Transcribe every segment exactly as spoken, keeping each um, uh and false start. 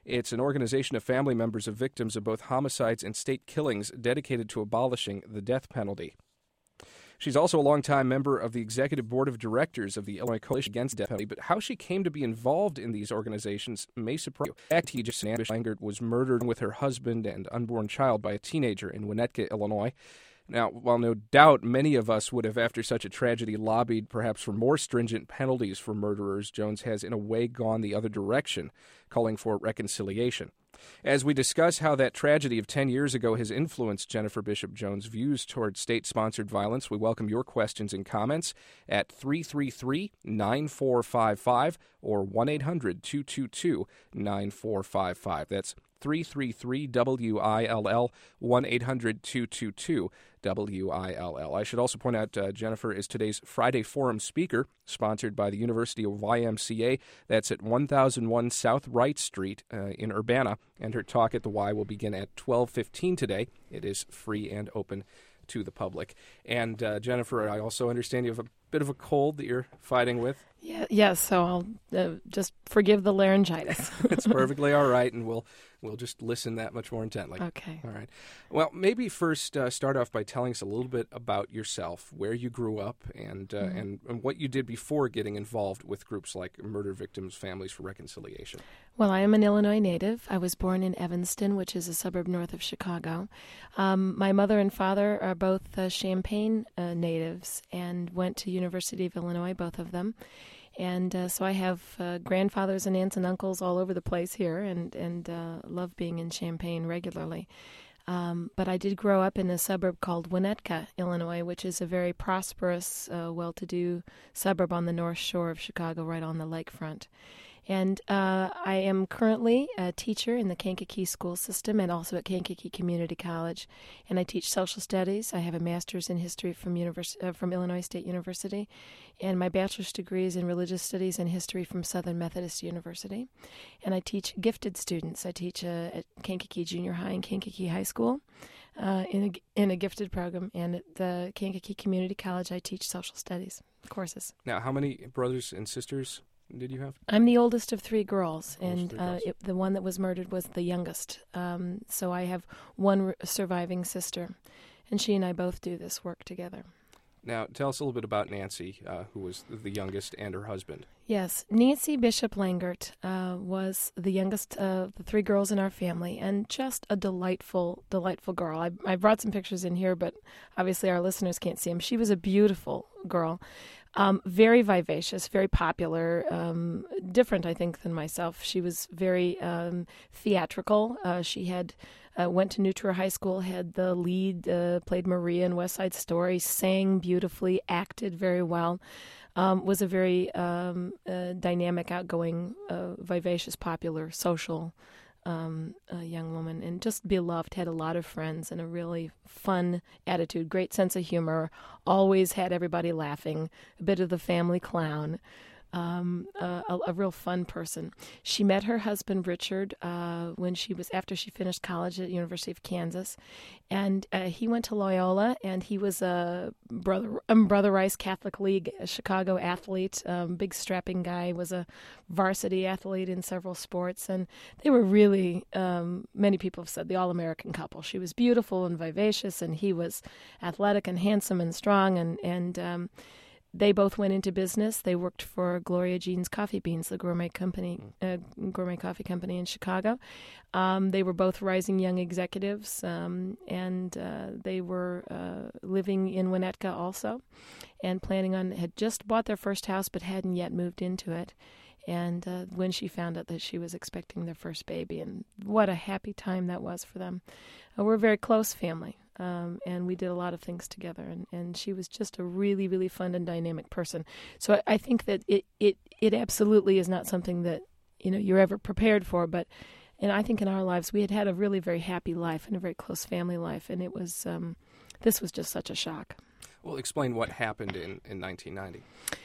It's an organization of family members of victims of both homicides and state killings dedicated to abolishing the death penalty. She's also a longtime member of the Executive Board of Directors of the Illinois Coalition Against the Death Penalty, but how she came to be involved in these organizations may surprise you. Activist Sandra Langert was murdered with her husband and unborn child by a teenager in Winnetka, Illinois. Now, while no doubt many of us would have, after such a tragedy, lobbied perhaps for more stringent penalties for murderers, Jones has in a way gone the other direction, calling for reconciliation. As we discuss how that tragedy of ten years ago has influenced Jennifer Bishop Jones' views toward state-sponsored violence, we welcome your questions and comments at three three three, nine four five five or one eight hundred, two two two, nine four five five. That's three three three W I L L, one eight hundred, two two two, W I L L. I should also point out uh, Jennifer is today's Friday Forum speaker, sponsored by the University of Y M C A. That's at one thousand one South Wright Street uh, in Urbana, and her talk at the Y will begin at twelve fifteen today. It is free and open to the public. And uh, Jennifer, I also understand you have a bit of a cold that you're fighting with. Yeah, yes, so I'll uh, just forgive the laryngitis. It's perfectly all right, and we'll we'll just listen that much more intently. Okay. All right. Well, maybe first uh, start off by telling us a little bit about yourself, where you grew up, and, uh, mm-hmm. and and what you did before getting involved with groups like Murder Victims Families for Reconciliation. Well, I am an Illinois native. I was born in Evanston, which is a suburb north of Chicago. Um, my mother and father are both uh, Champaign uh, natives and went to University of Illinois, both of them. And uh, so I have uh, grandfathers and aunts and uncles all over the place here, and, and uh, love being in Champaign regularly. Um, but I did grow up in a suburb called Winnetka, Illinois, which is a very prosperous, uh, well-to-do suburb on the North Shore of Chicago, right on the lakefront. And uh, I am currently a teacher in the Kankakee school system and also at Kankakee Community College. And I teach social studies. I have a master's in history from univers- uh, from Illinois State University. And my bachelor's degree is in religious studies and history from Southern Methodist University. And I teach gifted students. I teach uh, at Kankakee Junior High and Kankakee High School uh, in, a, in a gifted program. And at the Kankakee Community College, I teach social studies courses. Now, how many brothers and sisters did you have? I'm the oldest of three girls, Oldest and three uh, girls. it, the one that was murdered was the youngest. Um, so I have one r- surviving sister, and she and I both do this work together. Now, tell us a little bit about Nancy, uh, who was the youngest, and her husband. Yes, Nancy Bishop Langert uh, was the youngest of the three girls in our family, and just a delightful, delightful girl. I, I brought some pictures in here, but obviously our listeners can't see them. She was a beautiful girl. Um, very vivacious, very popular, um, different, I think, than myself. She was very um, theatrical. Uh, she had uh, went to New Trier High School, had the lead, uh, played Maria in West Side Story, sang beautifully, acted very well, um, was a very um, uh, dynamic, outgoing, uh, vivacious, popular, social Um, a young woman, and just beloved, had a lot of friends and a really fun attitude, great sense of humor, always had everybody laughing, a bit of the family clown, um, a, a, a real fun person. She met her husband, Richard, uh, when she was, after she finished college at University of Kansas, and uh, he went to Loyola, and he was a Brother, um, Brother Rice Catholic League a Chicago athlete, um, big strapping guy, was a varsity athlete in several sports, and they were really, um, many people have said, the all-American couple. She was beautiful and vivacious, and he was athletic and handsome and strong, and, and um, they both went into business. They worked for Gloria Jean's Coffee Beans, the gourmet company, uh, gourmet coffee company in Chicago. Um, they were both rising young executives, um, and uh, they were uh, living in Winnetka also, and planning on, had just bought their first house but hadn't yet moved into it. And uh, when she found out that she was expecting their first baby, and what a happy time that was for them. Uh, we're a very close family, um, and we did a lot of things together, and, and she was just a really, really fun and dynamic person. So I, I think that it, it, it absolutely is not something that, you know, you're ever prepared for, but and I think in our lives we had had a really very happy life and a very close family life, and it was um, this was just such a shock. Well, explain what happened in, in nineteen ninety.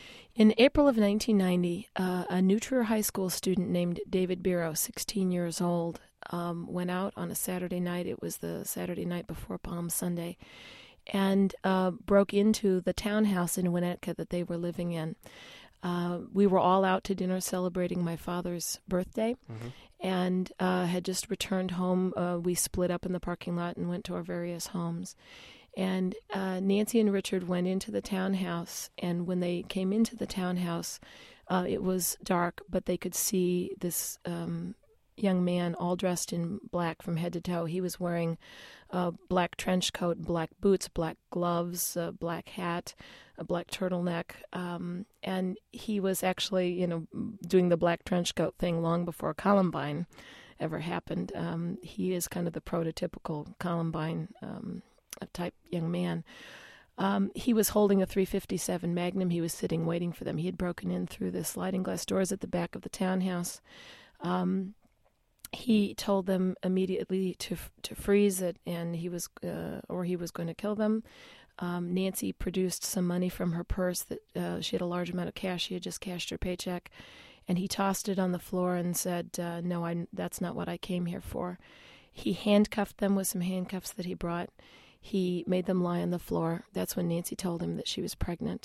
In April of nineteen ninety, uh, a New Trier High School student named David Biro, sixteen years old, um, went out on a Saturday night. It was the Saturday night before Palm Sunday, and uh, broke into the townhouse in Winnetka that they were living in. Uh, we were all out to dinner celebrating my father's birthday, Mm-hmm. and uh, had just returned home. Uh, we split up in the parking lot and went to our various homes. And uh, Nancy and Richard went into the townhouse, and when they came into the townhouse, uh, it was dark, but they could see this um, young man all dressed in black from head to toe. He was wearing a black trench coat, black boots, black gloves, a black hat, a black turtleneck, um, and he was actually, you know, doing the black trench coat thing long before Columbine ever happened. Um, he is kind of the prototypical Columbine um a type young man. Um, he was holding a three fifty-seven Magnum. He was sitting waiting for them. He had broken in through the sliding glass doors at the back of the townhouse. Um, he told them immediately to to freeze it, and he was uh, or he was going to kill them. Um, Nancy produced some money from her purse that uh, she had a large amount of cash. She had just cashed her paycheck, and he tossed it on the floor and said, uh, "No, I that's not what I came here for." He handcuffed them with some handcuffs that he brought. He made them lie on the floor. That's when Nancy told him that she was pregnant.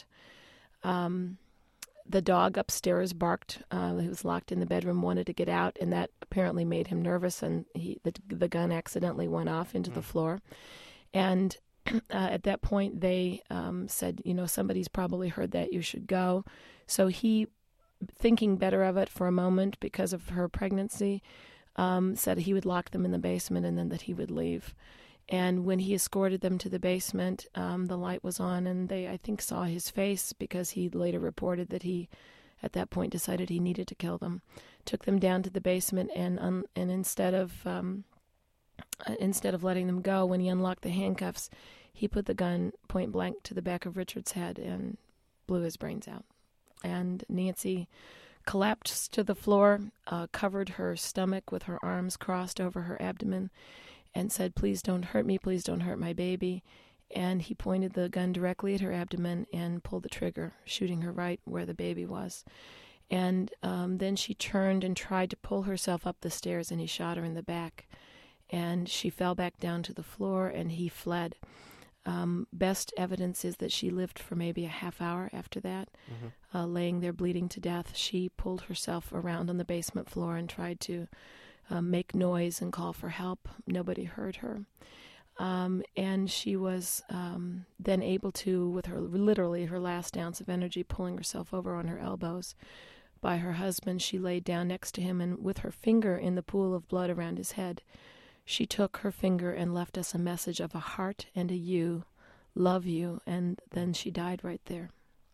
Um, the dog upstairs barked. Uh, he was locked in the bedroom, wanted to get out, and that apparently made him nervous, and he, the, the gun accidentally went off into mm. the floor. And uh, at that point, they um, said, you know, somebody's probably heard that, you should go. So he, thinking better of it for a moment because of her pregnancy, um, said he would lock them in the basement and then that he would leave. And when he escorted them to the basement, um, the light was on, and they, I think, saw his face because he later reported that he, at that point, decided he needed to kill them. Took them down to the basement, and un- and instead of um, instead of letting them go, when he unlocked the handcuffs, he put the gun point blank to the back of Richard's head and blew his brains out. And Nancy collapsed to the floor, uh, covered her stomach with her arms crossed over her abdomen, and said, "Please don't hurt me, please don't hurt my baby." And he pointed the gun directly at her abdomen and pulled the trigger, shooting her right where the baby was. And um, then she turned and tried to pull herself up the stairs, and he shot her in the back. And she fell back down to the floor, and he fled. Um, best evidence is that she lived for maybe a half hour after that, mm-hmm. uh, laying there bleeding to death. She pulled herself around on the basement floor and tried to Um, make noise and call for help. Nobody heard her. Um, and she was um, then able to, with her literally her last ounce of energy, pulling herself over on her elbows by her husband, she laid down next to him, and with her finger in the pool of blood around his head, she took her finger and left us a message of a heart and a you, love you, and then she died right there.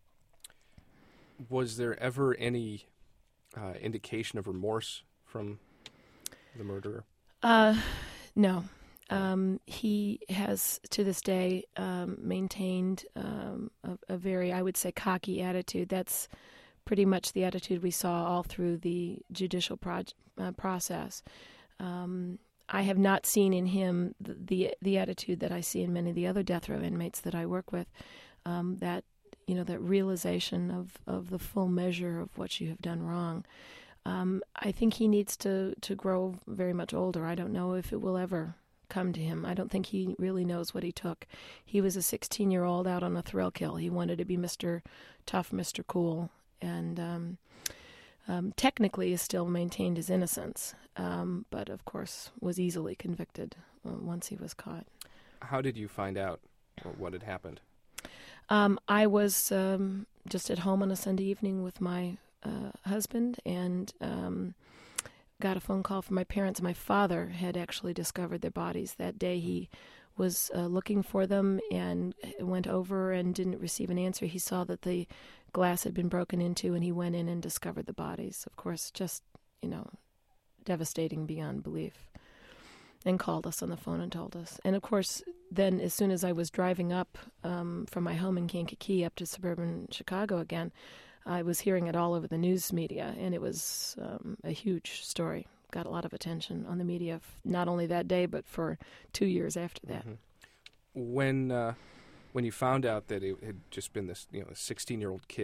Was there ever any uh, indication of remorse from the murderer? Uh, no. Um, he has, to this day, um, maintained um, a, a very, I would say, cocky attitude. That's pretty much the attitude we saw all through the judicial pro- uh, process. Um, I have not seen in him the, the the attitude that I see in many of the other death row inmates that I work with. Um, that you know, that realization of, of the full measure of what you have done wrong. Um, I think he needs to, to grow very much older. I don't know if it will ever come to him. I don't think he really knows what he took. He was a sixteen-year-old out on a thrill kill. He wanted to be Mister Tough, Mister Cool, and um, um, technically has still maintained his innocence, um, but of course was easily convicted once he was caught. How did you find out what had happened? Um, I was um, just at home on a Sunday evening with my Uh, husband, and um, got a phone call from my parents. My father had actually discovered their bodies that day. He was uh, looking for them and went over and didn't receive an answer. He saw that the glass had been broken into, and he went in and discovered the bodies. Of course, just, you know, devastating beyond belief, and called us on the phone and told us. And of course, then as soon as I was driving up um, from my home in Kankakee up to suburban Chicago again, I was hearing it all over the news media, and it was um, a huge story. Got a lot of attention on the media, not only that day, but for two years after that. Mm-hmm. When uh, when you found out that it had just been this, you know, a sixteen-year-old kid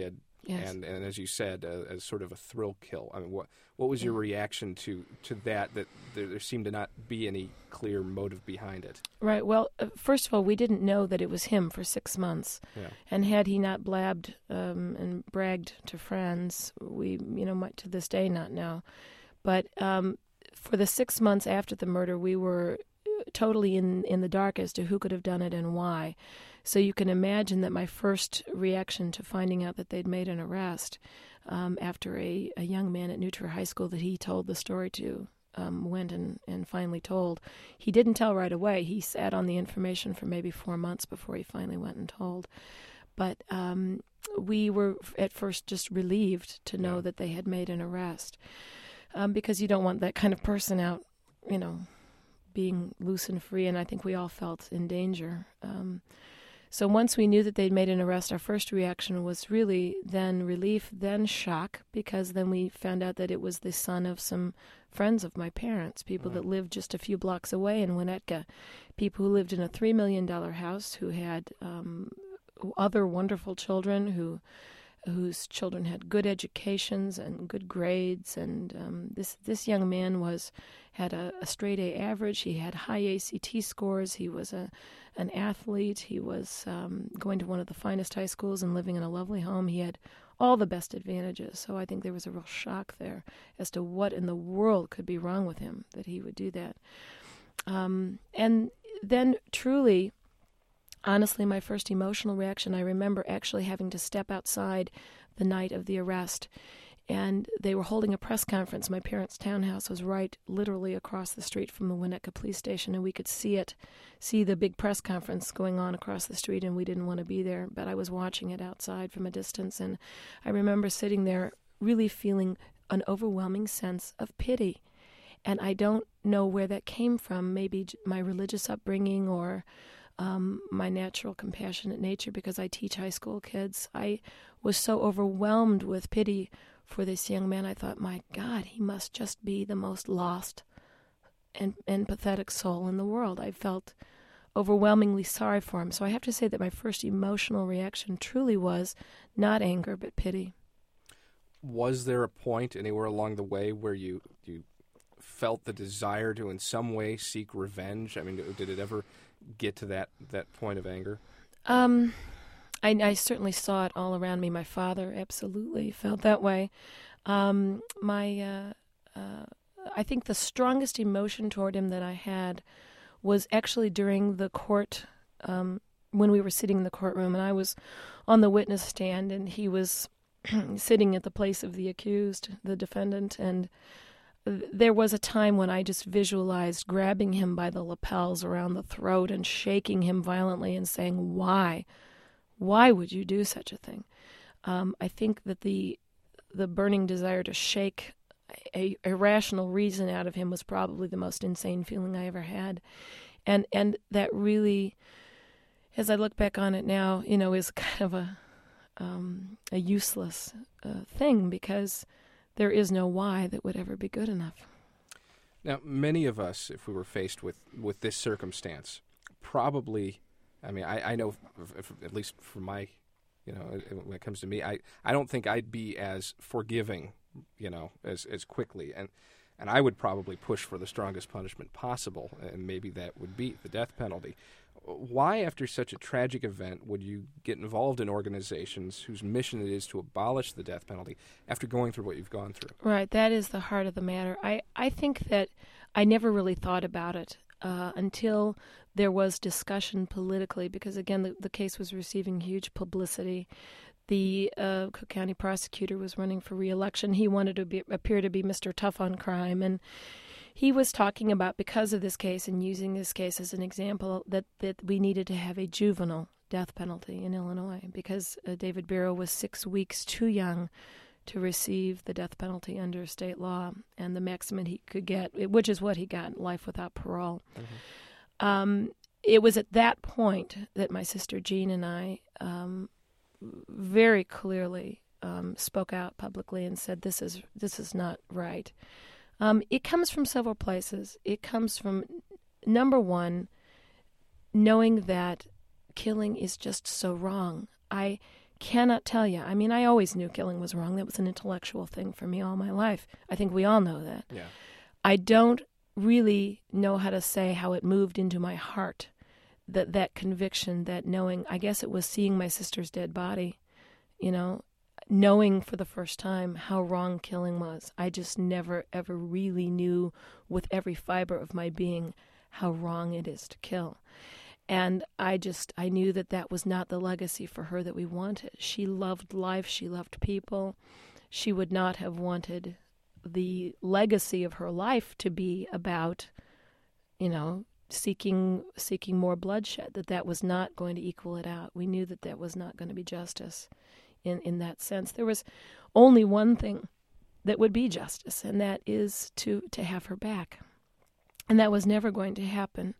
Yes. And, and as you said, uh, as sort of a thrill kill. I mean, what what was your reaction to, to that, that there, there seemed to not be any clear motive behind it? Right. Well, uh, first of all, we didn't know that it was him for six months. Yeah. And had he not blabbed um, and bragged to friends, we, you know, might to this day not know. But um, for the six months after the murder, we were totally in, in the dark as to who could have done it and why. So you can imagine that my first reaction to finding out that they'd made an arrest um, after a, a young man at New Trier High School that he told the story to um, went and, and finally told. He didn't tell right away. He sat on the information for maybe four months before he finally went and told. But um, we were at first just relieved to know Yeah. that they had made an arrest um, because you don't want that kind of person out, you know, being loose and free, and I think we all felt in danger. Um, so once we knew that they'd made an arrest, our first reaction was really then relief, then shock, because then we found out that it was the son of some friends of my parents, people Right. that lived just a few blocks away in Winnetka, people who lived in a three million dollars house, who had um, other wonderful children, who whose children had good educations and good grades, and um, this this young man was had a, a straight A average. He had high A C T scores. He was a an athlete. He was um, going to one of the finest high schools and living in a lovely home. He had all the best advantages. So I think there was a real shock there as to what in the world could be wrong with him that he would do that. Um, and then truly, honestly, my first emotional reaction, I remember actually having to step outside the night of the arrest, and they were holding a press conference. My parents' townhouse was right literally across the street from the Winnetka police station, and we could see it, see the big press conference going on across the street, and we didn't want to be there, but I was watching it outside from a distance, and I remember sitting there really feeling an overwhelming sense of pity. And I don't know where that came from, maybe my religious upbringing or Um, my natural compassionate nature, because I teach high school kids. I was so overwhelmed with pity for this young man. I thought, my God, he must just be the most lost and, and pathetic soul in the world. I felt overwhelmingly sorry for him. So I have to say that my first emotional reaction truly was not anger, but pity. Was there a point anywhere along the way where you, you felt the desire to in some way seek revenge? I mean, did it ever get to that, that point of anger? Um, I, I certainly saw it all around me. My father absolutely felt that way. Um, my, uh, uh, I think the strongest emotion toward him that I had was actually during the court, um, when we were sitting in the courtroom, and I was on the witness stand, and he was sitting at the place of the accused, the defendant, and there was a time when I just visualized grabbing him by the lapels around the throat and shaking him violently and saying, why? Why would you do such a thing? Um, I think that the the burning desire to shake a irrational reason out of him was probably the most insane feeling I ever had. And and that really, as I look back on it now, you know, is kind of a, um, a useless uh, thing, because there is no why that would ever be good enough. Now, many of us, if we were faced with, with this circumstance, probably, I mean, I, I know, if, if, at least for my, you know, when it comes to me, I, I don't think I'd be as forgiving, you know, as, as quickly. And, and I would probably push for the strongest punishment possible, and maybe that would be the death penalty. Why, after such a tragic event, would you get involved in organizations whose mission it is to abolish the death penalty after going through what you've gone through? Right, that is the heart of the matter. I, I think that I never really thought about it uh, until there was discussion politically, because, again, the, the case was receiving huge publicity. The uh, Cook County prosecutor was running for re-election. He wanted to be, appear to be Mister Tough on Crime, and he was talking about, because of this case and using this case as an example, that, that we needed to have a juvenile death penalty in Illinois, because uh, David Barrow was six weeks too young to receive the death penalty under state law, and the maximum he could get, which is what he got, life without parole. Mm-hmm. Um, it was at that point that my sister Jean and I um, very clearly um, spoke out publicly and said, this is this is not right. Um, it comes from several places. It comes from, number one, knowing that killing is just so wrong. I cannot tell you. I mean, I always knew killing was wrong. That was an intellectual thing for me all my life. I think we all know that. Yeah. I don't really know how to say how it moved into my heart, that that conviction, that knowing, I guess it was seeing my sister's dead body, you know, knowing for the first time how wrong killing was. I just never, ever really knew with every fiber of my being how wrong it is to kill. And I just, I knew that that was not the legacy for her that we wanted. She loved life. She loved people. She would not have wanted the legacy of her life to be about, you know, seeking seeking more bloodshed, that that was not going to equal it out. We knew that that was not going to be justice in, in that sense. There was only one thing that would be justice, and that is to, to have her back. And that was never going to happen.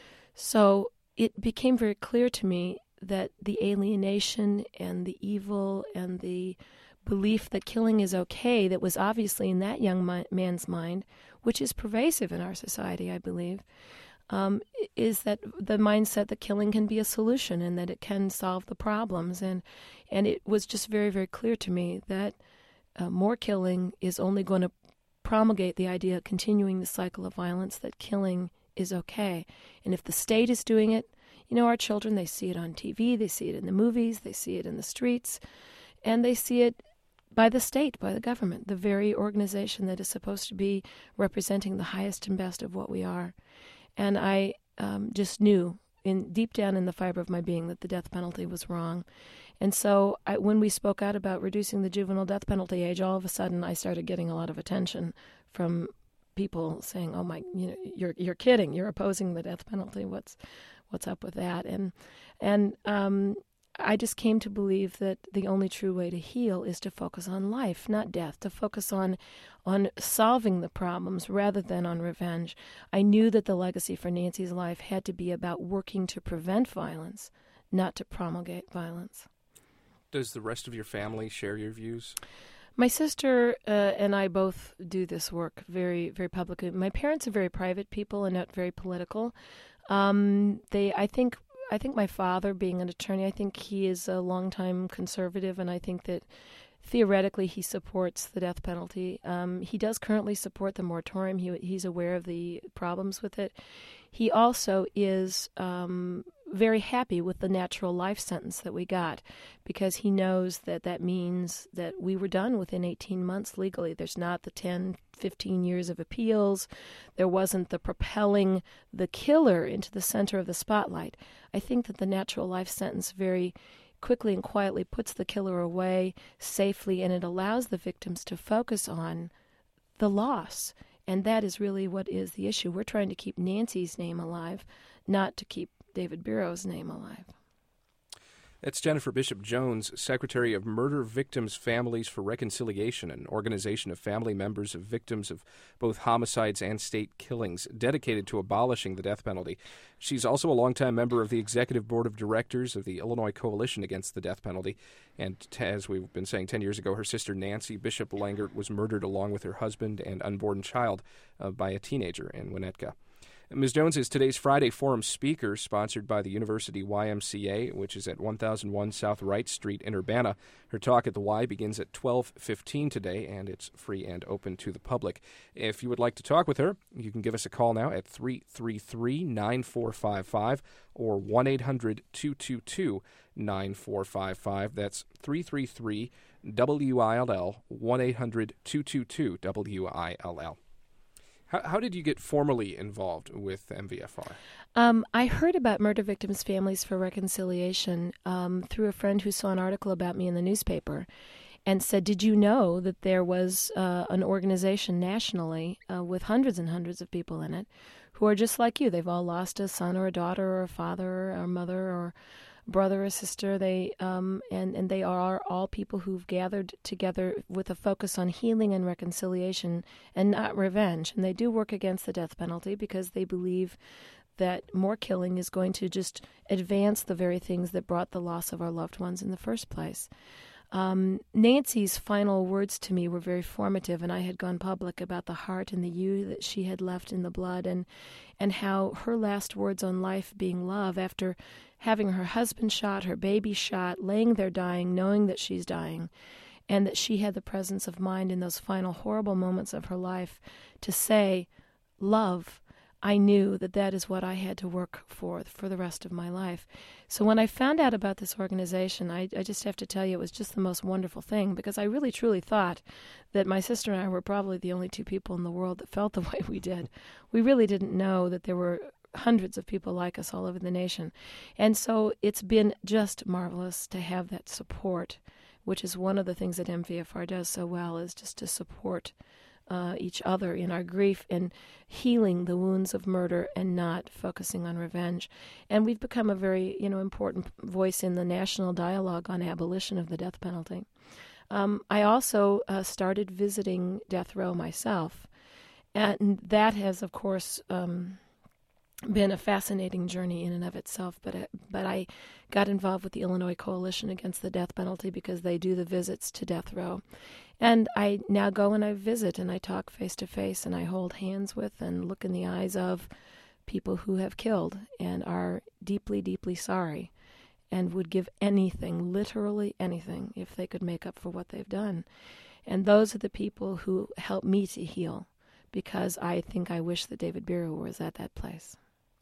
So it became very clear to me that the alienation and the evil and the belief that killing is okay, that was obviously in that young mi- man's mind, which is pervasive in our society, I believe, um, is that the mindset that killing can be a solution and that it can solve the problems. And, and it was just very, very clear to me that uh, more killing is only going to promulgate the idea of continuing the cycle of violence, that killing is okay. And if the state is doing it, you know, our children, they see it on T V, they see it in the movies, they see it in the streets, and they see it by the state, by the government, the very organization that is supposed to be representing the highest and best of what we are. And I um, just knew in deep down in the fiber of my being that the death penalty was wrong. And so I, when we spoke out about reducing the juvenile death penalty age, all of a sudden I started getting a lot of attention from people saying, "Oh my, you know, you're you're kidding. You're opposing the death penalty. What's what's up with that?" And and um, I just came to believe that the only true way to heal is to focus on life, not death, to focus on on solving the problems rather than on revenge. I knew that the legacy for Nancy's life had to be about working to prevent violence, not to promulgate violence. Does the rest of your family share your views? My sister uh, and I both do this work very, very publicly. My parents are very private people and not very political. Um, they, I think, I think my father, being an attorney, I think he is a longtime conservative, and I think that theoretically he supports the death penalty. Um, he does currently support the moratorium. He, he's aware of the problems with it. He also is um, very happy with the natural life sentence that we got, because he knows that that means that we were done within eighteen months legally. There's not the ten, fifteen years of appeals. There wasn't the propelling the killer into the center of the spotlight. I think that the natural life sentence very quickly and quietly puts the killer away safely, and it allows the victims to focus on the loss. And that is really what is the issue. We're trying to keep Nancy's name alive, not to keep David Biro's name alive. That's Jennifer Bishop Jones, Secretary of Murder Victims' Families for Reconciliation, an organization of family members of victims of both homicides and state killings dedicated to abolishing the death penalty. She's also a longtime member of the Executive Board of Directors of the Illinois Coalition Against the Death Penalty. And as we've been saying, ten years ago, her sister Nancy Bishop Langert was murdered along with her husband and unborn child uh, by a teenager in Winnetka. Miz Jones is today's Friday Forum speaker, sponsored by the University Y M C A, which is at one thousand one South Wright Street in Urbana. Her talk at the Y begins at twelve fifteen today, and it's free and open to the public. If you would like to talk with her, you can give us a call now at three three three, nine four five five or one eight hundred, two two two, nine four five five. That's three three three, W I L L, one eight hundred, two two two, W I L L. How, how did you get formally involved with M V F R? Um, I heard about Murder Victims' Families for Reconciliation um, through a friend who saw an article about me in the newspaper and said, "Did you know that there was uh, an organization nationally uh, with hundreds and hundreds of people in it who are just like you? They've all lost a son or a daughter or a father or a mother or brother or sister. They um, and, and they are all people who've gathered together with a focus on healing and reconciliation and not revenge. And they do work against the death penalty because they believe that more killing is going to just advance the very things that brought the loss of our loved ones in the first place." Um, Nancy's final words to me were very formative, and I had gone public about the heart and the you that she had left in the blood, and and how her last words on life being love, after having her husband shot, her baby shot, laying there dying, knowing that she's dying, and that she had the presence of mind in those final horrible moments of her life to say, love, I knew that that is what I had to work for for the rest of my life. So when I found out about this organization, I, I just have to tell you it was just the most wonderful thing, because I really truly thought that my sister and I were probably the only two people in the world that felt the way we did. We really didn't know that there were hundreds of people like us all over the nation. And so it's been just marvelous to have that support, which is one of the things that M V F R does so well, is just to support Uh, each other in our grief and healing the wounds of murder and not focusing on revenge. And we've become a very, you know, important voice in the national dialogue on abolition of the death penalty. Um, I also uh, started visiting death row myself, and that has, of course, um, been a fascinating journey in and of itself. But it, but I got involved with the Illinois Coalition Against the Death Penalty because they do the visits to death row. And I now go and I visit and I talk face to face and I hold hands with and look in the eyes of people who have killed and are deeply, deeply sorry and would give anything, literally anything, if they could make up for what they've done. And those are the people who help me to heal, because I think I wish that David Biro was at that place.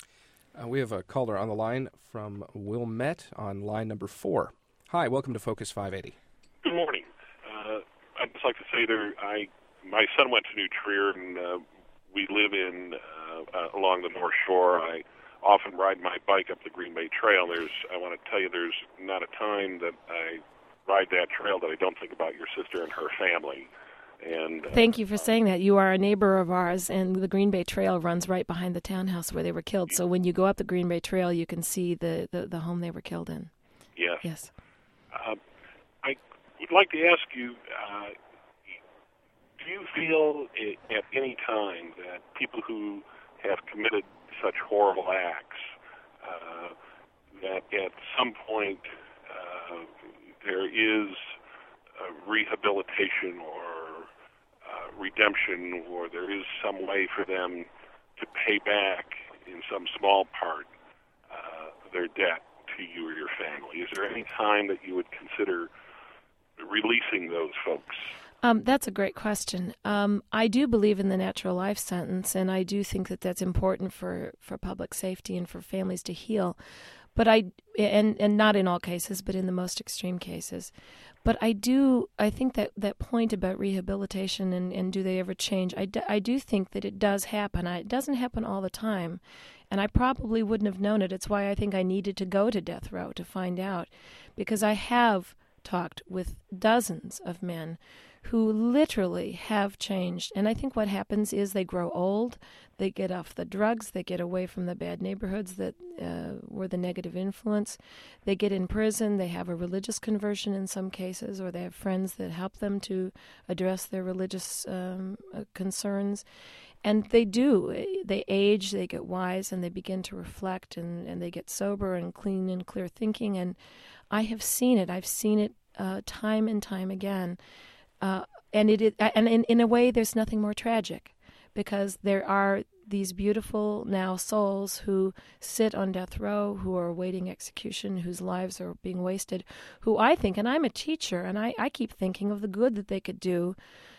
Uh, we have a caller on the line from Wilmette on line number four. Hi, welcome to Focus five eighty. Good morning. Uh, I'd just like to say there, I my son went to New Trier, and uh, we live in uh, uh, along the North Shore. I often ride my bike up the Green Bay Trail. There's, I want to tell you, there's not a time that I ride that trail that I don't think about your sister and her family. And uh, thank you for saying that. You are a neighbor of ours, and the Green Bay Trail runs right behind the townhouse where they were killed. So when you go up the Green Bay Trail, you can see the, the, the home they were killed in. Yes. Yes. Uh, I would like to ask you, uh, do you feel at any time that people who have committed such horrible acts, uh, that at some point uh, there is a rehabilitation or uh, redemption, or there is some way for them to pay back in some small part uh, their debt to you or your family? Is there any time that you would consider releasing those folks? Um, that's a great question. Um, I do believe in the natural life sentence, and I do think that that's important for, for public safety and for families to heal. But I, and, and not in all cases, but in the most extreme cases. But I do, I think that, that point about rehabilitation and, and do they ever change, I do, I do think that it does happen. I, it doesn't happen all the time, and I probably wouldn't have known it. It's why I think I needed to go to death row to find out, because I have talked with dozens of men who literally have changed. And I think what happens is they grow old, they get off the drugs, they get away from the bad neighborhoods that uh, were the negative influence, they get in prison, they have a religious conversion in some cases, or they have friends that help them to address their religious um, uh, concerns. And they do. They age, they get wise, and they begin to reflect, and, and they get sober and clean and clear thinking. And I have seen it. I've seen it uh, time and time again. Uh, and it is, and in, in a way, there's nothing more tragic, because there are these beautiful now souls who sit on death row, who are awaiting execution, whose lives are being wasted, who I think, and I'm a teacher, and I, I keep thinking of the good that they could do,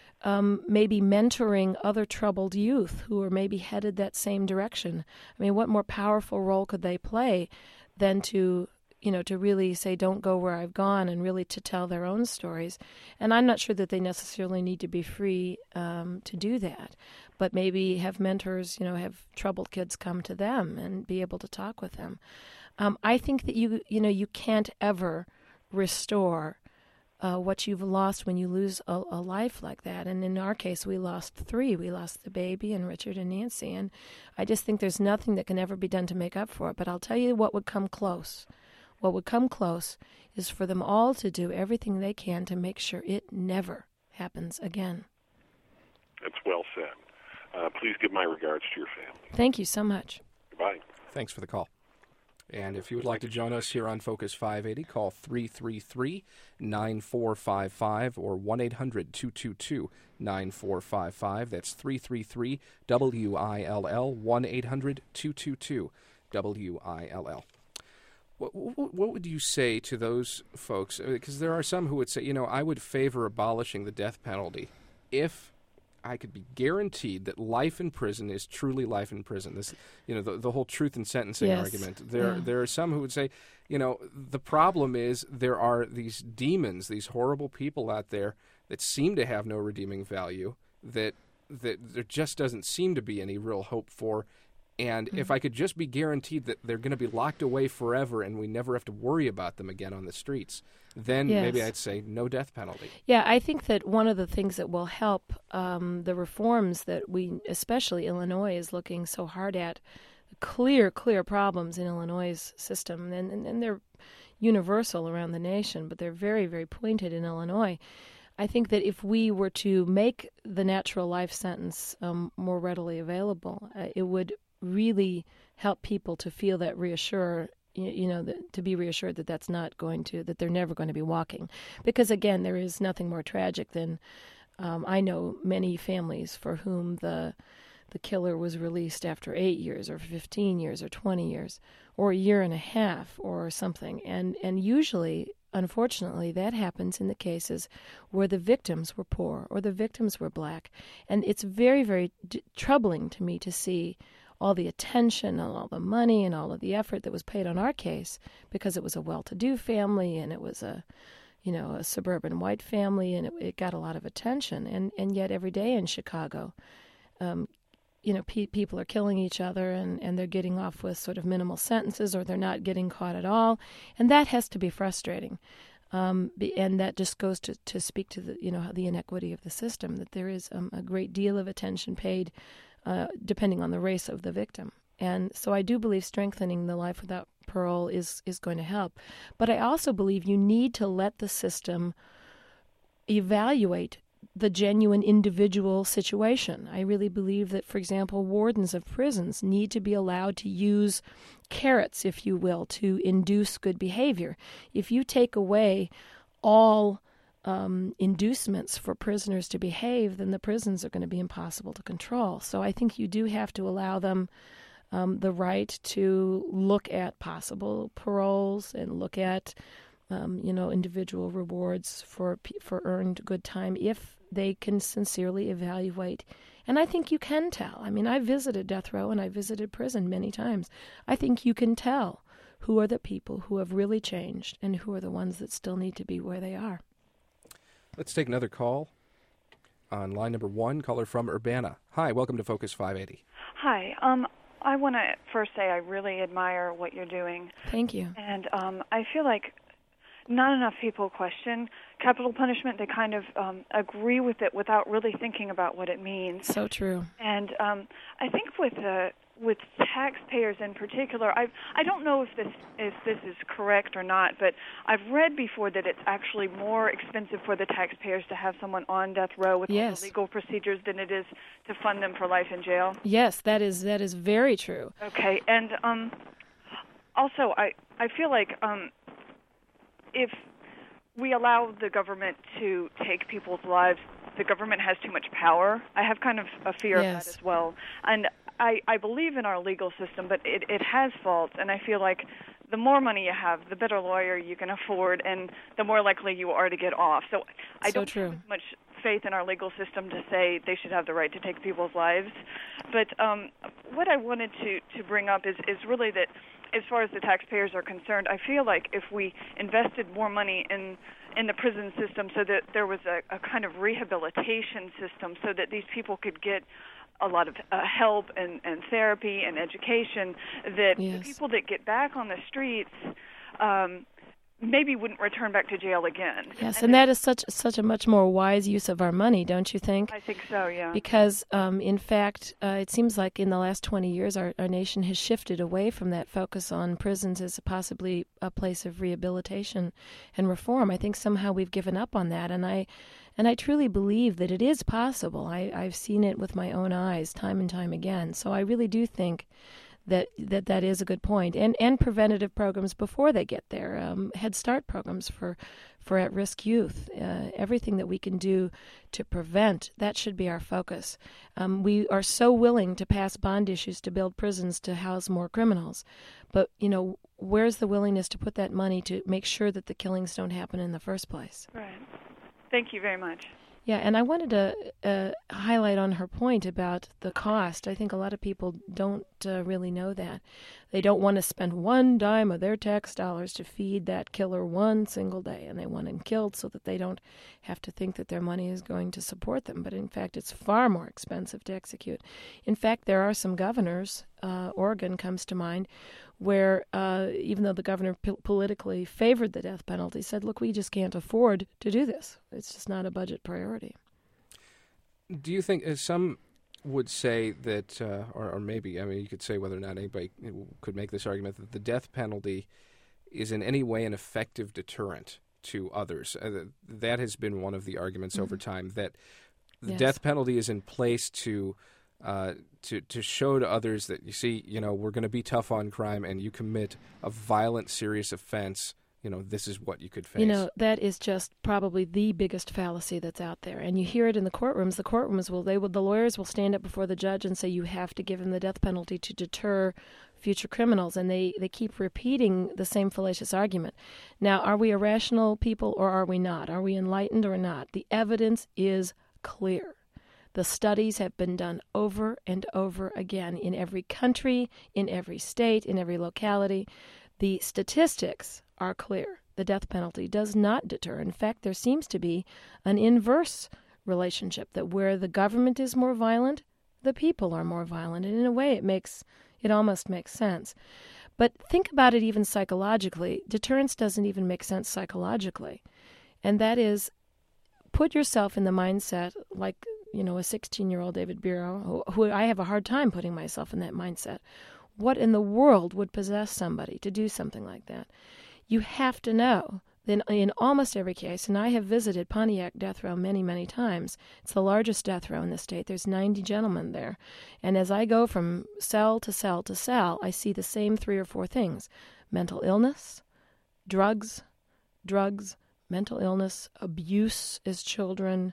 um, maybe mentoring other troubled youth who are maybe headed that same direction. I mean, what more powerful role could they play than to you know, to really say, don't go where I've gone, and really to tell their own stories. And I'm not sure that they necessarily need to be free um, to do that, but maybe have mentors, you know, have troubled kids come to them and be able to talk with them. Um, I think that you, you know, you can't ever restore uh, what you've lost when you lose a, a life like that. And in our case, we lost three. We lost the baby and Richard and Nancy. And I just think there's nothing that can ever be done to make up for it. But I'll tell you what would come close. What would come close is for them all to do everything they can to make sure it never happens again. That's well said. Uh, please give my regards to your family. Thank you so much. Goodbye. Thanks for the call. And if you would like to join us here on Focus five eighty, call three three three, nine four five five or one eight hundred, two two two, nine four five five. That's three three three, W I L L, one eight hundred, two two two, W I L L. What, what, what would you say to those folks? Because there are some who would say, you know, I would favor abolishing the death penalty if I could be guaranteed that life in prison is truly life in prison. This, you know, the, the whole truth in sentencing yes. argument. There, yeah. there are some who would say, you know, the problem is there are these demons, these horrible people out there that seem to have no redeeming value, that that there just doesn't seem to be any real hope for. And mm-hmm. if I could just be guaranteed that they're going to be locked away forever and we never have to worry about them again on the streets, then yes. maybe I'd say no death penalty. Yeah, I think that one of the things that will help um, the reforms that we, especially Illinois, is looking so hard at, clear, clear problems in Illinois' system, and, and, and they're universal around the nation, but they're very, very pointed in Illinois. I think that if we were to make the natural life sentence um, more readily available, uh, it would really help people to feel that reassure, you, you know, that, to be reassured that that's not going to, that they're never going to be walking. Because, again, there is nothing more tragic than, um, I know many families for whom the the killer was released after eight years or fifteen years or twenty years or a year and a half or something. And, and usually, unfortunately, that happens in the cases where the victims were poor or the victims were black. And it's very, very d- troubling to me to see all the attention and all the money and all of the effort that was paid on our case because it was a well-to-do family and it was a, you know, a suburban white family, and it, it got a lot of attention. And, and yet every day in Chicago, um, you know, pe- people are killing each other and, and they're getting off with sort of minimal sentences or they're not getting caught at all. And that has to be frustrating. Um, be, and that just goes to, to speak to the, you know, the inequity of the system, that there is um, a great deal of attention paid Uh, depending on the race of the victim. And so I do believe strengthening the life without parole is, is going to help. But I also believe you need to let the system evaluate the genuine individual situation. I really believe that, for example, wardens of prisons need to be allowed to use carrots, if you will, to induce good behavior. If you take away all Um, inducements for prisoners to behave, then the prisons are going to be impossible to control. So I think you do have to allow them um, the right to look at possible paroles and look at, um, you know, individual rewards for for earned good time if they can sincerely evaluate. And I think you can tell. I mean, I visited death row and I visited prison many times. I think you can tell who are the people who have really changed and who are the ones that still need to be where they are. Let's take another call on line number one. Caller from Urbana. Hi, welcome to Focus five eighty. Hi. Um, I want to first say I really admire what you're doing. Thank you. And um, I feel like not enough people question capital punishment. They kind of um, agree with it without really thinking about what it means. So true. And um, I think with uh, with taxpayers in particular, I I don't know if this if this is correct or not, but I've read before that it's actually more expensive for the taxpayers to have someone on death row with yes. all the legal procedures than it is to fund them for life in jail. Yes, that is that is very true. Okay, and um, also I I feel like um, if we allow the government to take people's lives, the government has too much power. I have kind of a fear yes. of that as well. And I, I believe in our legal system, but it, it has faults, and I feel like the more money you have, the better lawyer you can afford, and the more likely you are to get off. So I so don't true. have as much faith in our legal system to say they should have the right to take people's lives. But um, what I wanted to, to bring up is, is really that as far as the taxpayers are concerned, I feel like if we invested more money in in the prison system so that there was a, a kind of rehabilitation system so that these people could get a lot of uh, help and, and therapy and education, that yes. the people that get back on the streets um, maybe wouldn't return back to jail again. Yes, and, and that is such such a much more wise use of our money, don't you think? I think so, yeah. Because, um, in fact, uh, it seems like in the last twenty years, our, our nation has shifted away from that focus on prisons as possibly a place of rehabilitation and reform. I think somehow we've given up on that, and I and I truly believe that it is possible. I, I've seen it with my own eyes time and time again. So I really do think that that, that is a good point. And and preventative programs before they get there, um, Head Start programs for, for at-risk youth, uh, everything that we can do to prevent, that should be our focus. Um, we are so willing to pass bond issues to build prisons to house more criminals. But, you know, where's the willingness to put that money to make sure that the killings don't happen in the first place? Right. Thank you very much. Yeah, and I wanted to uh, highlight on her point about the cost. I think a lot of people don't uh, really know that. They don't want to spend one dime of their tax dollars to feed that killer one single day, and they want him killed so that they don't have to think that their money is going to support them. But in fact, it's far more expensive to execute. In fact, there are some governors, uh, Oregon comes to mind, where uh, even though the governor p- politically favored the death penalty, said, look, we just can't afford to do this. It's just not a budget priority. Do you think, as some would say that, uh, or, or maybe, I mean, you could say whether or not anybody could make this argument, that the death penalty is in any way an effective deterrent to others? Uh, that has been one of the arguments mm-hmm. over time, that the yes. death penalty is in place to Uh, to to show to others that, you see, you know, we're going to be tough on crime, and you commit a violent, serious offense, you know, this is what you could face. You know, that is just probably the biggest fallacy that's out there. And you hear it in the courtrooms. The courtrooms will, they will, the lawyers will stand up before the judge and say, you have to give him the death penalty to deter future criminals. And they, they keep repeating the same fallacious argument. Now, are we irrational people or are we not? Are we enlightened or not? The evidence is clear. The studies have been done over and over again in every country, in every state, in every locality. The statistics are clear. The death penalty does not deter. In fact, there seems to be an inverse relationship, that where the government is more violent, the people are more violent. And in a way, it makes it almost makes sense. But think about it even psychologically. Deterrence doesn't even make sense psychologically. And that is, put yourself in the mindset like, you know, a sixteen-year-old David Bureau, who, who I have a hard time putting myself in that mindset. What in the world would possess somebody to do something like that? You have to know that in almost every case, and I have visited Pontiac Death Row many, many times. It's the largest death row in the state. There's ninety gentlemen there. And as I go from cell to cell to cell, I see the same three or four things. Mental illness, drugs, drugs, mental illness, abuse as children,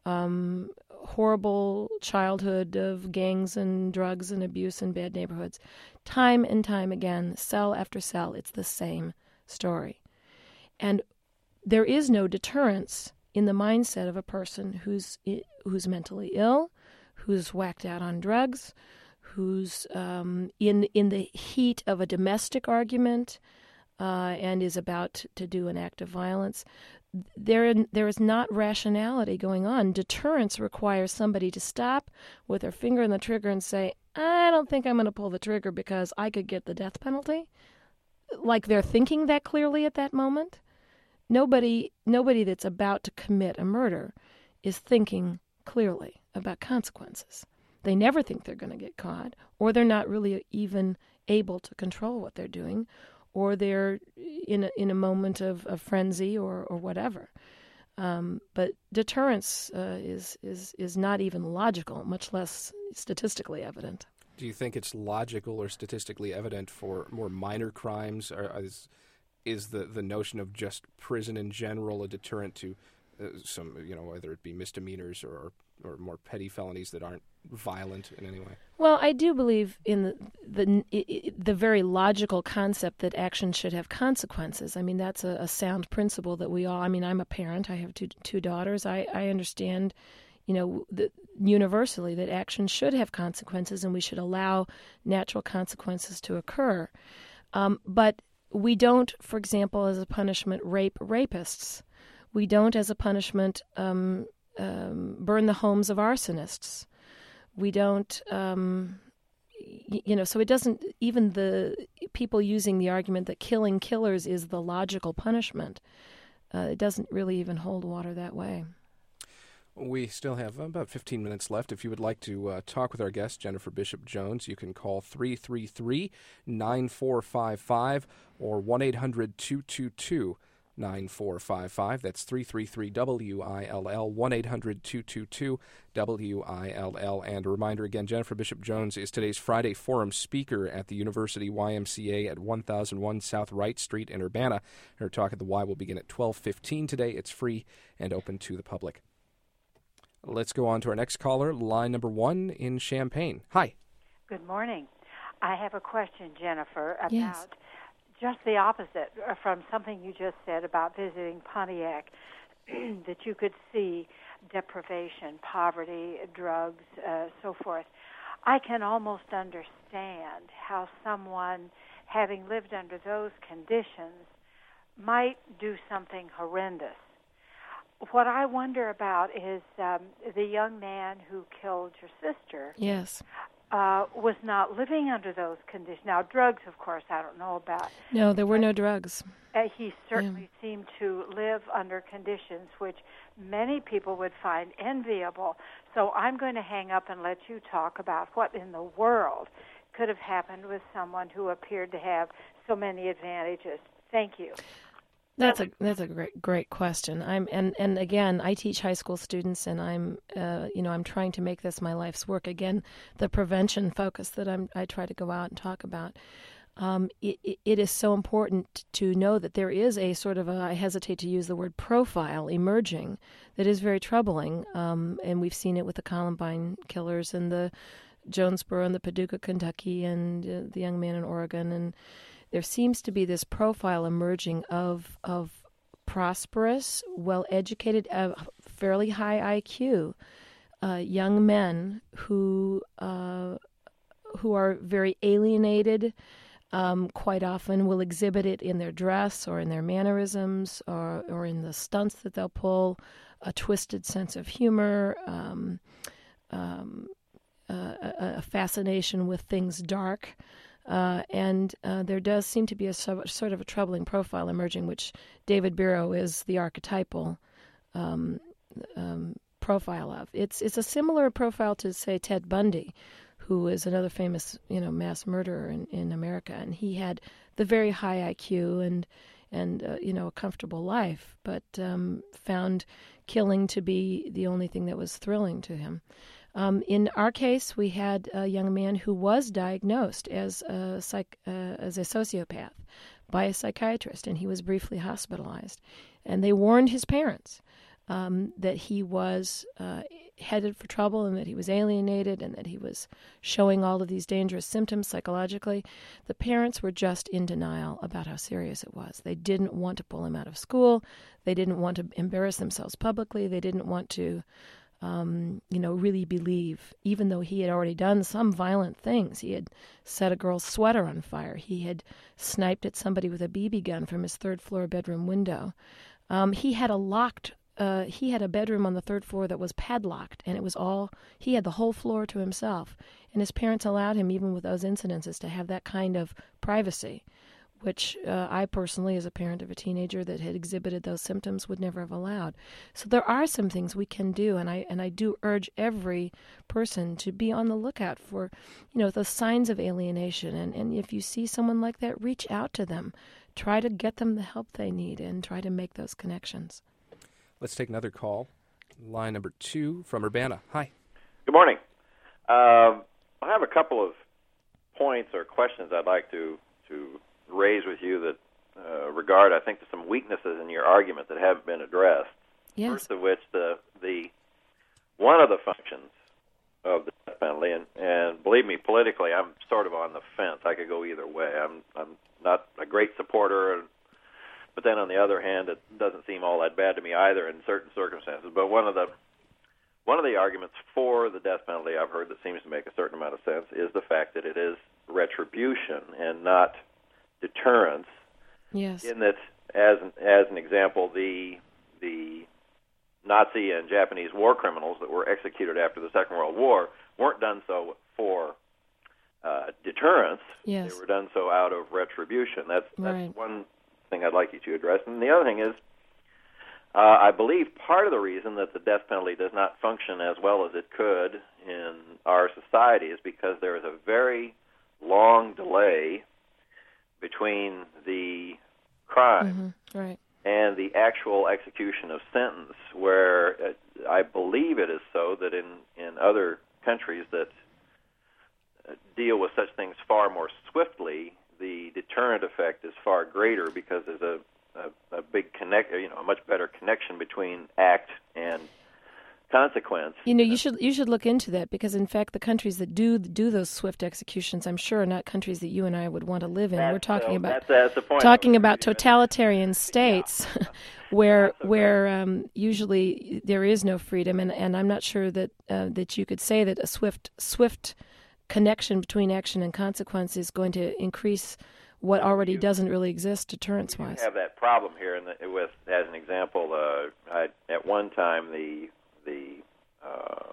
um, horrible childhood of gangs and drugs and abuse in bad neighborhoods. Time and time again, cell after cell, it's the same story. And there is no deterrence in the mindset of a person who's who's mentally ill, who's whacked out on drugs, who's um, in in the heat of a domestic argument uh, and is about to do an act of violence. There, there is not rationality going on. Deterrence requires somebody to stop with their finger on the trigger and say, I don't think I'm going to pull the trigger because I could get the death penalty. Like they're thinking that clearly at that moment. Nobody, nobody that's about to commit a murder is thinking clearly about consequences. They never think they're going to get caught, or they're not really even able to control what they're doing, or they're in a, in a moment of, of frenzy or, or whatever. Um, but deterrence uh, is, is, is not even logical, much less statistically evident. Do you think it's logical or statistically evident for more minor crimes? Or is, is the, the notion of just prison in general a deterrent to uh, some, you know, whether it be misdemeanors or or more petty felonies that aren't violent in any way? Well, I do believe in the the, the very logical concept that action should have consequences. I mean, that's a, a sound principle that we all, I mean, I'm a parent. I have two two daughters. I, I understand, you know, the, universally that action should have consequences and we should allow natural consequences to occur. Um, but we don't, for example, as a punishment, rape rapists. We don't, as a punishment, um, um, burn the homes of arsonists. We don't, um, y- you know, so it doesn't, even the people using the argument that killing killers is the logical punishment, uh, it doesn't really even hold water that way. We still have about fifteen minutes left. If you would like to uh, talk with our guest, Jennifer Bishop Jones, you can call three three three, nine four five five or one eight hundred two two two, nine four five five. That's three three three W I L L, one eight hundred two two two W I L L. And a reminder again, Jennifer Bishop Jones is today's Friday Forum speaker at the University Y M C A at one thousand one South Wright Street in Urbana. Her talk at the Y will begin at twelve fifteen today. It's free and open to the public. Let's go on to our next caller, line number one in Champaign. Hi. Good morning. I have a question, Jennifer, about Yes. just the opposite from something you just said about visiting Pontiac, that you could see deprivation, poverty, drugs, uh, so forth. I can almost understand how someone, having lived under those conditions, might do something horrendous. What I wonder about is um, the young man who killed your sister. Yes. Uh, was not living under those conditions. Now, drugs, of course, I don't know about. No, there were no drugs. Uh, he certainly yeah. seemed to live under conditions which many people would find enviable. So I'm going to hang up and let you talk about what in the world could have happened with someone who appeared to have so many advantages. Thank you. That's a that's a great great question. I'm and, and again, I teach high school students, and I'm uh, you know I'm trying to make this my life's work. Again, the prevention focus that I'm I try to go out and talk about. Um, it, it is so important to know that there is a sort of a, I hesitate to use the word profile emerging that is very troubling, um, and we've seen it with the Columbine killers and the Jonesboro and the Paducah, Kentucky, and uh, the young man in Oregon. And there seems to be this profile emerging of of prosperous, well-educated, uh, fairly high I Q uh, young men who uh, who are very alienated. Um, quite often will exhibit it in their dress or in their mannerisms or or in the stunts that they'll pull, a twisted sense of humor, um, um, uh, a, a fascination with things dark. Uh, and uh, there does seem to be a so, sort of a troubling profile emerging, which David Biro is the archetypal um, um, profile of. It's it's a similar profile to, say, Ted Bundy, who is another famous, you know, mass murderer in, in America, and he had the very high I Q and and uh, you know a comfortable life, but um, found killing to be the only thing that was thrilling to him. Um, in our case, we had a young man who was diagnosed as a psych, uh, as a sociopath by a psychiatrist, and he was briefly hospitalized. And they warned his parents um, that he was uh, headed for trouble and that he was alienated and that he was showing all of these dangerous symptoms psychologically. The parents were just in denial about how serious it was. They didn't want to pull him out of school. They didn't want to embarrass themselves publicly. They didn't want to Um, you know, really believe, even though he had already done some violent things. He had set a girl's sweater on fire. He had sniped at somebody with a B B gun from his third floor bedroom window. Um, he had a locked, uh, he had a bedroom on the third floor that was padlocked, and it was all, he had the whole floor to himself. And his parents allowed him, even with those incidences, to have that kind of privacy, which uh, I personally, as a parent of a teenager that had exhibited those symptoms, would never have allowed. So there are some things we can do, and I and I do urge every person to be on the lookout for, you know, the signs of alienation. And, and if you see someone like that, reach out to them. Try to get them the help they need and try to make those connections. Let's take another call. Line number two from Urbana. Hi. Good morning. Um, I have a couple of points or questions I'd like to to raise with you that uh, regard, I think, to some weaknesses in your argument that haven't been addressed. Yes. First of which, the the one of the functions of the death penalty, and, and believe me, politically, I'm sort of on the fence. I could go either way. I'm I'm not a great supporter, but then on the other hand, it doesn't seem all that bad to me either in certain circumstances. But one of the one of the arguments for the death penalty I've heard that seems to make a certain amount of sense is the fact that it is retribution and not deterrence. Yes. In that, as an, as an example, the the Nazi and Japanese war criminals that were executed after the Second World War weren't done so for uh, deterrence. Yes. They were done so out of retribution. That's, that's Right. one thing I'd like you to address. And the other thing is, uh, I believe part of the reason that the death penalty does not function as well as it could in our society is because there is a very long delay between the crime Mm-hmm. Right. and the actual execution of sentence, where uh, I believe it is so that in, in other countries that uh, deal with such things far more swiftly, the deterrent effect is far greater because there's a, a, a big connect, you know, a much better connection between act and consequence. You know, you should you should look into that, because in fact the countries that do do those swift executions, I'm sure, are not countries that you and I would want to live in. That's, We're talking uh, about that's, that's the point. talking about totalitarian states where where um, usually there is no freedom, and, and I'm not sure that uh, that you could say that a swift swift connection between action and consequence is going to increase what already doesn't really exist deterrence-wise. We have that problem here, in the, with as an example, uh, I, at one time the the uh,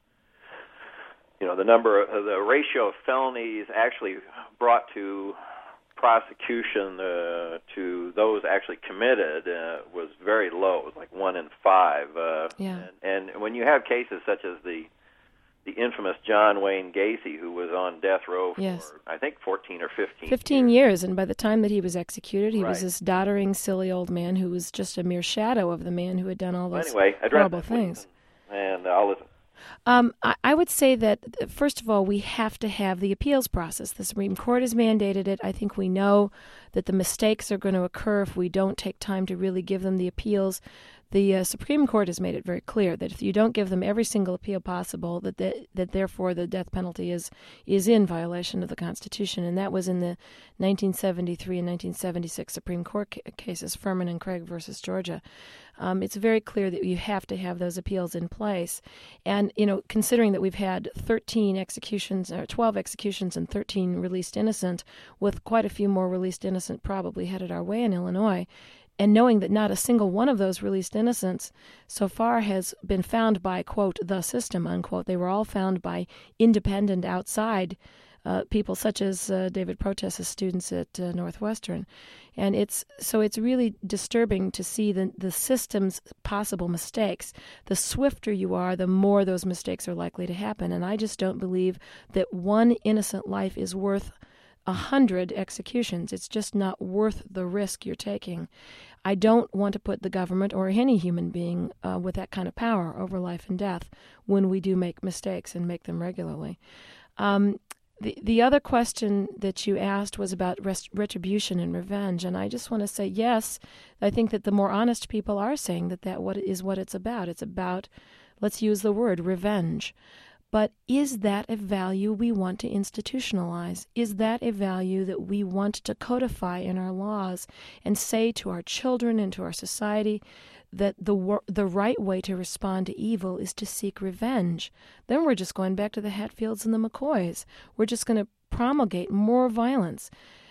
you know the number of, the ratio of felonies actually brought to prosecution uh, to those actually committed uh, was very low. It was like one in five. Uh, yeah. and, and when you have cases such as the the infamous John Wayne Gacy, who was on death row for, yes. I think, fourteen or fifteen fifteen years. years, and by the time that he was executed, he right. was this doddering, silly old man who was just a mere shadow of the man who had done all those well, anyway, horrible things. And I'll listen. Um, I, I would say that, first of all, we have to have the appeals process. The Supreme Court has mandated it. I think we know that the mistakes are going to occur if we don't take time to really give them the appeals. The uh, Supreme Court has made it very clear that if you don't give them every single appeal possible, that the, that therefore the death penalty is is in violation of the Constitution. And that was in the nineteen seventy-three and nineteen seventy-six Supreme Court ca- cases, Furman and Craig versus Georgia. Um, it's very clear that you have to have those appeals in place. And, you know, considering that we've had thirteen executions, or twelve executions and thirteen released innocent, with quite a few more released innocent probably headed our way in Illinois, and knowing that not a single one of those released innocents so far has been found by, quote, the system, unquote. They were all found by independent outside uh, people such as uh, David Protest's students at uh, Northwestern. And it's so it's really disturbing to see the, the system's possible mistakes. The swifter you are, the more those mistakes are likely to happen. And I just don't believe that one innocent life is worth a hundred executions. It's just not worth the risk you're taking. I don't want to put the government or any human being uh, with that kind of power over life and death when we do make mistakes and make them regularly. Um, the the other question that you asked was about rest, retribution and revenge, and I just want to say yes. I think that the more honest people are saying that that what is what it's about. It's about, let's use the word, revenge. But is that a value we want to institutionalize? Is that a value that we want to codify in our laws and say to our children and to our society that the wor- the right way to respond to evil is to seek revenge? Then we're just going back to the Hatfields and the McCoys. We're just going to promulgate more violence.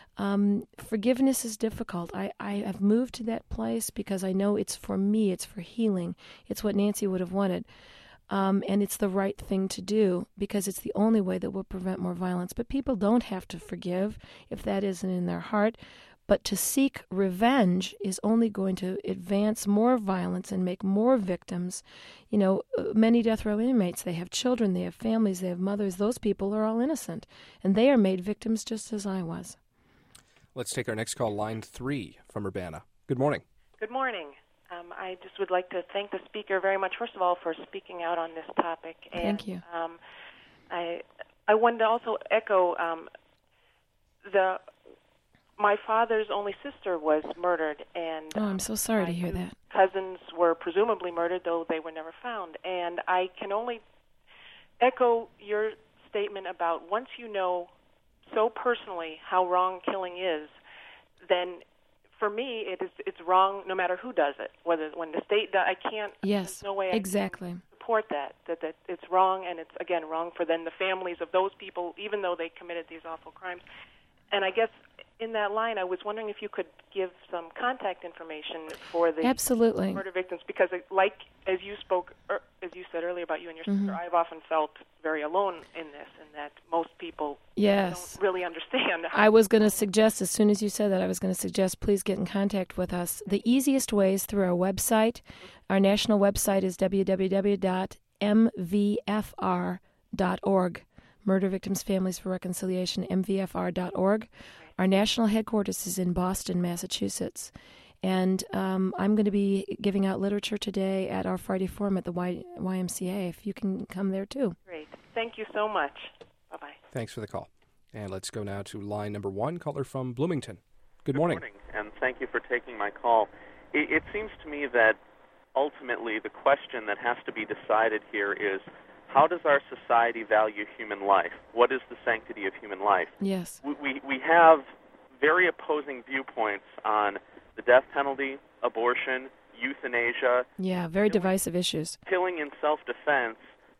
Um, forgiveness is difficult. I, I have moved to that place because I know it's for me, it's for healing. It's what Nancy would have wanted. Um, and it's the right thing to do because it's the only way that will prevent more violence. But people don't have to forgive if that isn't in their heart. But to seek revenge is only going to advance more violence and make more victims. You know, many death row inmates, they have children, they have families, they have mothers. Those people are all innocent. And they are made victims just as I was. Let's take our next call, line three from Urbana. Good morning. Good morning. Um, I just would like to thank the speaker very much, first of all, for speaking out on this topic. And, thank you. Um, I I wanted to also echo um, the my father's only sister was murdered, and oh, I'm so sorry to hear that. Cousins were presumably murdered, though they were never found. And I can only echo your statement about once you know so personally how wrong killing is, then for me, it is it's wrong no matter who does it. Whether when the state does, I can't. Yes, there's no way I exactly. can support that, that. That it's wrong, and it's again wrong for then the families of those people, even though they committed these awful crimes. And I guess in that line, I was wondering if you could give some contact information for the absolutely murder victims, because like as you spoke, er, as you said earlier about you and your mm-hmm. sister, I've often felt very alone in this, and that most people yes. don't really understand. I was going to suggest, as soon as you said that, I was going to suggest please get in contact with us. The easiest way is through our website. Our national website is w w w dot m v f r dot org. Murder Victims Families for Reconciliation, m v f r dot org. Our national headquarters is in Boston, Massachusetts. And um, I'm going to be giving out literature today at our Friday Forum at the y- YMCA, if you can come there too. Great. Thank you so much. Bye-bye. Thanks for the call. And let's go now to line number one, caller from Bloomington. Good morning. Good morning, and thank you for taking my call. It, it seems to me that ultimately the question that has to be decided here is, how does our society value human life? What is the sanctity of human life? Yes. We, we, we have very opposing viewpoints on the death penalty, abortion, euthanasia. Yeah, very divisive issues. Killing in self-defense,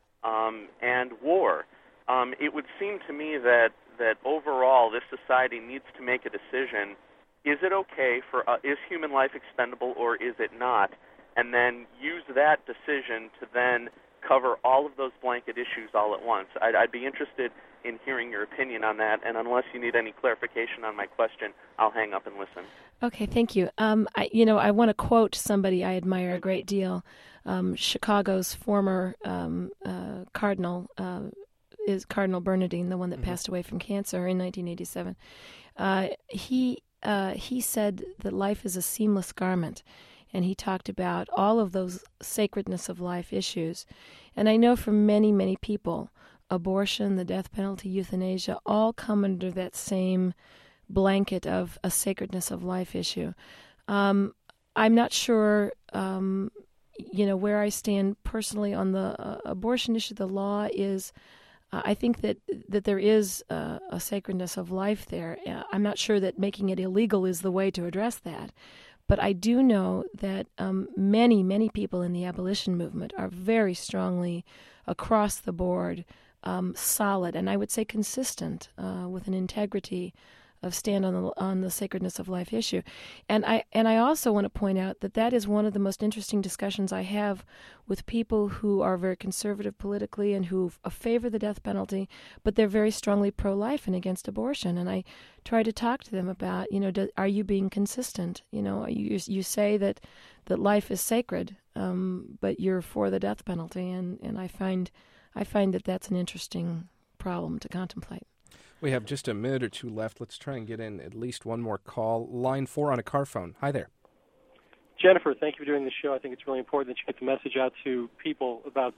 um, and war. Um, it would seem to me that, that overall this society needs to make a decision. Is it okay for, uh, is human life expendable or is it not? And then use that decision to then cover all of those blanket issues all at once. I'd, I'd be interested in hearing your opinion on that, and unless you need any clarification on my question, I'll hang up and listen. Okay, thank you. Um, I, you know, I want to quote somebody I admire a great deal. Um, Chicago's former um, uh, cardinal uh, is Cardinal Bernardine, the one that mm-hmm. passed away from cancer in nineteen eighty-seven. Uh, he uh, he said that life is a seamless garment. And he talked about all of those sacredness of life issues. And I know for many, many people, abortion, the death penalty, euthanasia, all come under that same blanket of a sacredness of life issue. Um, I'm not sure, um, you know, where I stand personally on the uh, abortion issue. The law is, uh, I think that, that there is uh, a sacredness of life there. Uh, I'm not sure that making it illegal is the way to address that. But I do know that um, many, many people in the abolition movement are very strongly, across the board, um, solid, and I would say consistent, uh, with an integrity of stand on the on the sacredness of life issue. And I and I also want to point out that that is one of the most interesting discussions I have with people who are very conservative politically and who favor the death penalty, but they're very strongly pro-life and against abortion. And I try to talk to them about, you know, do, are you being consistent? You know, you you say that that life is sacred, um, but you're for the death penalty, and, and I find I find that that's an interesting problem to contemplate. We have just a minute or two left. Let's try and get in at least one more call. Line four on a car phone. Hi there. Jennifer, thank you for doing the show. I think it's really important that you get the message out to people about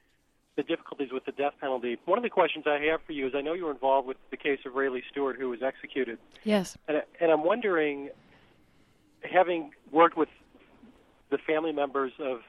the difficulties with the death penalty. One of the questions I have for you is, I know you were involved with the case of Rayleigh Stewart, who was executed. Yes. And, and I'm wondering, having worked with the family members of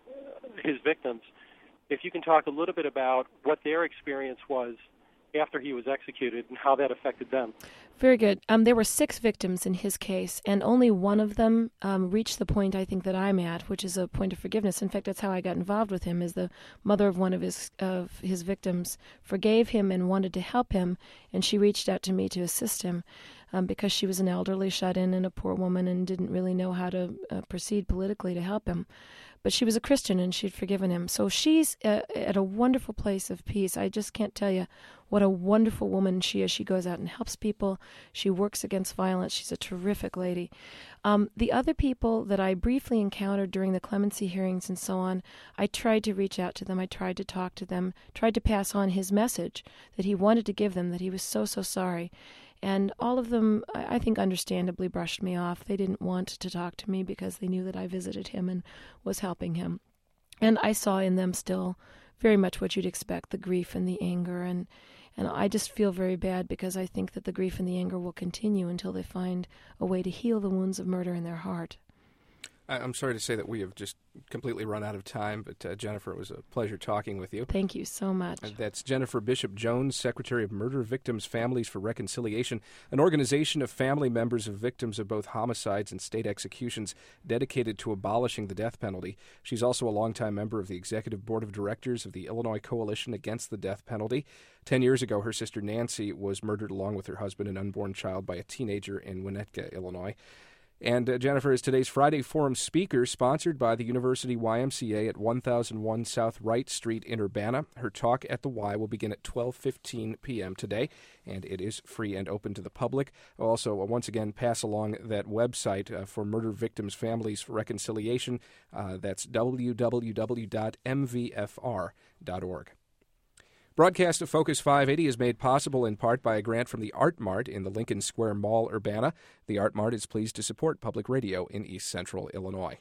his victims, if you can talk a little bit about what their experience was after he was executed and how that affected them. Very good. Um, there were six victims in his case, and only one of them um, reached the point I think that I'm at, which is a point of forgiveness. In fact, that's how I got involved with him, is the mother of one of his of his victims forgave him and wanted to help him, and she reached out to me to assist him um, because she was an elderly shut-in and a poor woman and didn't really know how to uh, proceed politically to help him. But she was a Christian, and she'd forgiven him. So she's uh, at a wonderful place of peace. I just can't tell you what a wonderful woman she is. She goes out and helps people. She works against violence. She's a terrific lady. Um, the other people that I briefly encountered during the clemency hearings and so on, I tried to reach out to them. I tried to talk to them, tried to pass on his message that he wanted to give them, that he was so, so sorry. And all of them, I think, understandably brushed me off. They didn't want to talk to me because they knew that I visited him and was helping him. And I saw in them still very much what you'd expect, the grief and the anger. And, and I just feel very bad because I think that the grief and the anger will continue until they find a way to heal the wounds of murder in their heart. I'm sorry to say that we have just completely run out of time, but uh, Jennifer, it was a pleasure talking with you. Thank you so much. And that's Jennifer Bishop Jones, Secretary of Murder Victims' Families for Reconciliation, an organization of family members of victims of both homicides and state executions dedicated to abolishing the death penalty. She's also a longtime member of the Executive Board of Directors of the Illinois Coalition Against the Death Penalty. Ten years ago, her sister Nancy was murdered along with her husband and unborn child by a teenager in Winnetka, Illinois. And uh, Jennifer is today's Friday Forum speaker, sponsored by the University Y M C A at one thousand one South Wright Street in Urbana. Her talk at the Y will begin at twelve fifteen p.m. today, and it is free and open to the public. I'll also, uh, once again, pass along that website uh, for Murder Victims' Families for Reconciliation. Uh, that's w w w dot m v f r dot org. Broadcast of Focus five eighty is made possible in part by a grant from the Art Mart in the Lincoln Square Mall, Urbana. The Art Mart is pleased to support public radio in East Central Illinois.